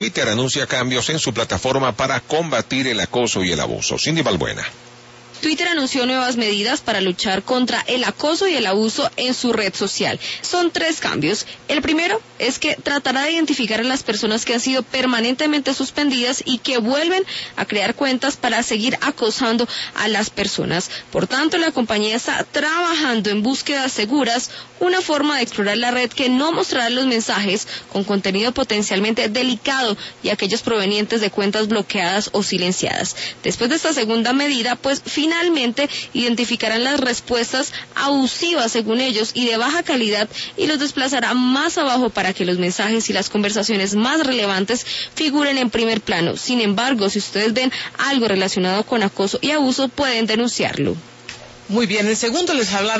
Twitter anuncia cambios en su plataforma para combatir el acoso y el abuso. Cindy Balbuena. Twitter anunció nuevas medidas para luchar contra el acoso y el abuso en su red social. Son 3 cambios. El primero es que tratará de identificar a las personas que han sido permanentemente suspendidas y que vuelven a crear cuentas para seguir acosando a las personas. Por tanto, la compañía está trabajando en búsquedas seguras, una forma de explorar la red que no mostrará los mensajes con contenido potencialmente delicado y aquellos provenientes de cuentas bloqueadas o silenciadas. Después de esta segunda medida, pues finalmente identificarán las respuestas abusivas según ellos y de baja calidad y los desplazará más abajo para que los mensajes y las conversaciones más relevantes figuren en primer plano. Sin embargo, si ustedes ven algo relacionado con acoso y abuso, pueden denunciarlo. Muy bien, en segundo les hablaré